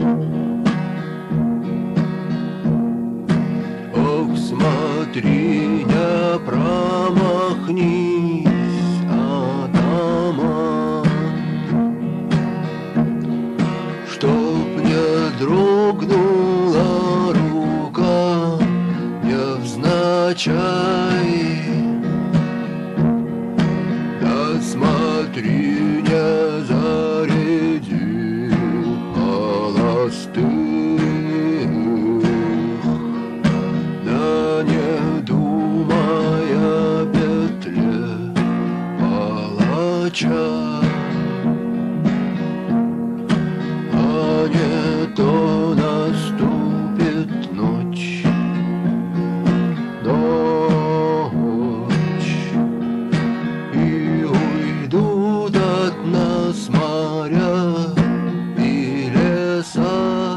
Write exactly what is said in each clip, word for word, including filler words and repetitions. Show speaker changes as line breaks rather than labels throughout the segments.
Ох, смотри, не промахнись, атаман, чтоб не дрогнула рука невзначай. Да смотри, не заряди холостых, да не думай о петле палача, а не то наступит ночь, ночь, и уйдут от нас моря и леса,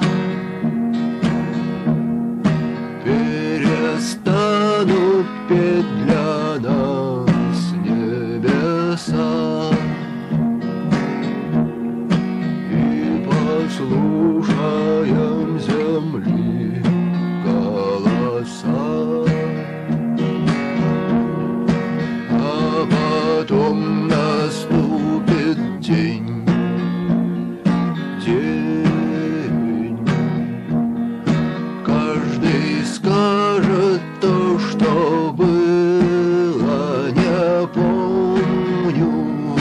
перестанут петь для нас небеса, и послушаем земли голоса, а потом наступит день, день. Каждый скажет то, что было, не помню,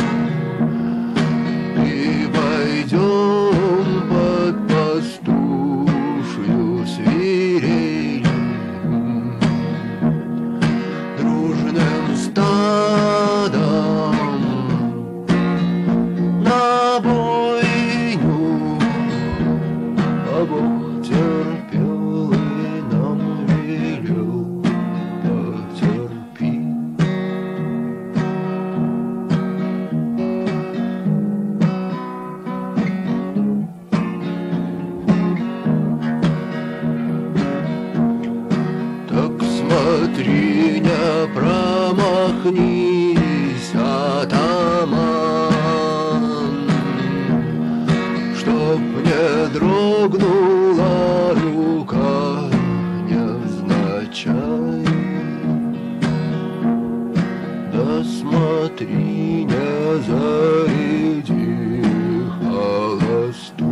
и пойдем под пастушью свирель дружным стадом на бойню. А Бог терпел и нам велел: потерпи. Так смотри, не промахнись, атаман, чтоб не дрогнула рука невзначай. Да смотри, не заряди холостую,